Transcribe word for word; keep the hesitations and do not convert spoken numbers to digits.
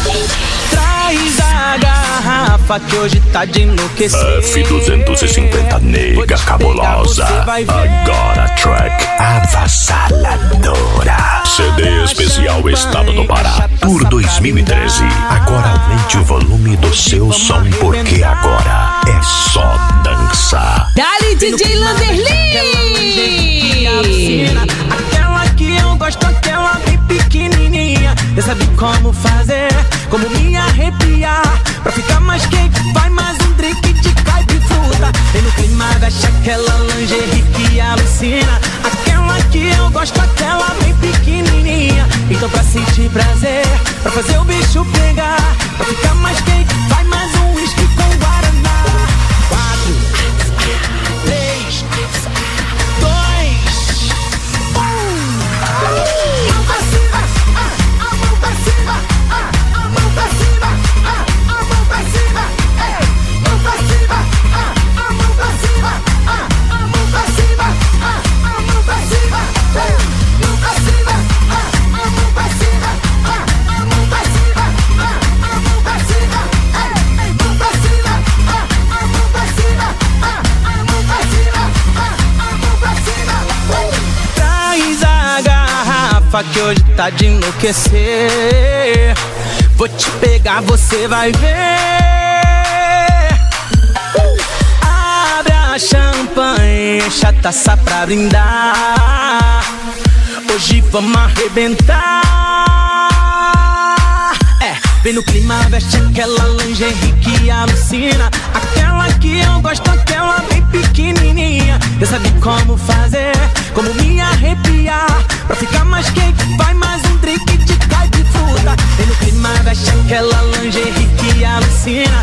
Traz a garrafa que hoje tá de enlouquecer. F duzentos e cinquenta nega cabulosa. Agora track avassaladora. C D especial Estado do Pará Tour dois mil e treze. Agora aumente o volume do seu som, porque agora é só dança. Dali D J Landerly. Aquela que eu gosto, aquela bem pequenininha. Eu sabe como fazer, como me arrepiar. Pra ficar mais quente, vai mais um drink de caipifruta. E no clima veste aquela lingerie que alucina. Aquela que eu gosto, aquela bem pequenininha. Então pra sentir prazer, pra fazer o bicho pegar, pra ficar mais quente, vai mais um whisky com guaraná. Quatro, três, dois, um. Mão pra cima, a mão pra cima, a mão pra cima, a mão pra cima, mão pra cima, a mão pra cima, a mão pra cima, a mão pra cima, mão pra cima, a mão pra cima, a mão pra cima, a mão pra cima, mão pra cima, a mão pra cima, a mão pra cima, a mão pra cima. Traz a garrafa que hoje tá de enlouquecer. Vou te pegar, você vai ver. Abre a champanhe, enche a taça pra brindar. Hoje vamos arrebentar. É, vem no clima, veste aquela lingerie que alucina. Aquela que eu gosto, aquela bem pequenininha. Eu sabe como fazer, como me arrepiar. Pra ficar mais quente, vai mais um drink de caipifruta. Vem no clima, veste aquela lingerie que alucina.